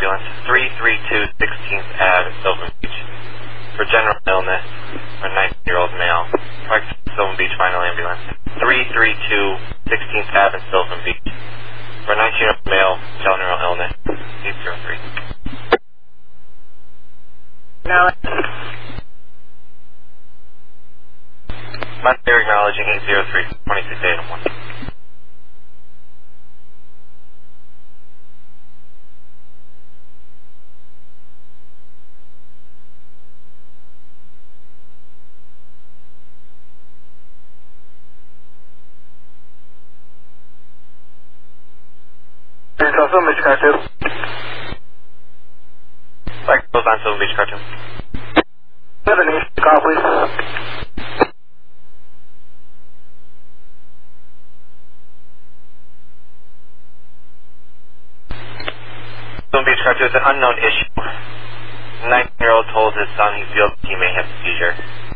ambulance, 332 16th Ave, Sylvan Beach. For general illness, for a 19-year-old male. Correct, Sylvan Beach final ambulance. 332 16th Ave, Sylvan Beach. For a 19-year-old male, general illness, 803. Now, They're acknowledging 803, 26 Adam 1. there's also Mitch Carter. Like goes on Sylvan Beach cartoon. Have a name, call please. Sylvan Beach cartoon is an unknown issue. 19-year-old told his son he feels he may have a seizure.